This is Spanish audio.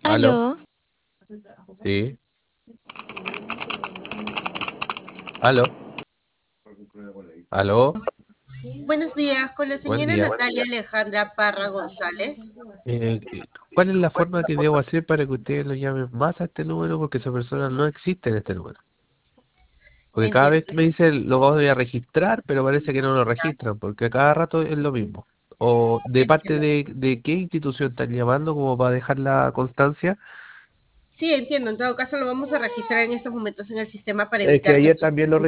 ¿Aló? Aló, Sí. ¿Aló? ¿Aló? Buenos días, con la Buen señora día. Natalia Alejandra Parra González. ¿Cuál es la forma que debo hacer para que ustedes lo llamen más a este número? Porque esa persona no existe en este número. Porque cada Entiendo. vez me dicen lo vamos a registrar, pero parece que no lo registran, porque a cada rato es lo mismo. ¿O de parte Entiendo. de qué institución están llamando como para dejar la constancia? Sí, entiendo. En todo caso, lo vamos a registrar en estos momentos en el sistema para Es que evitar que ayer esto también lo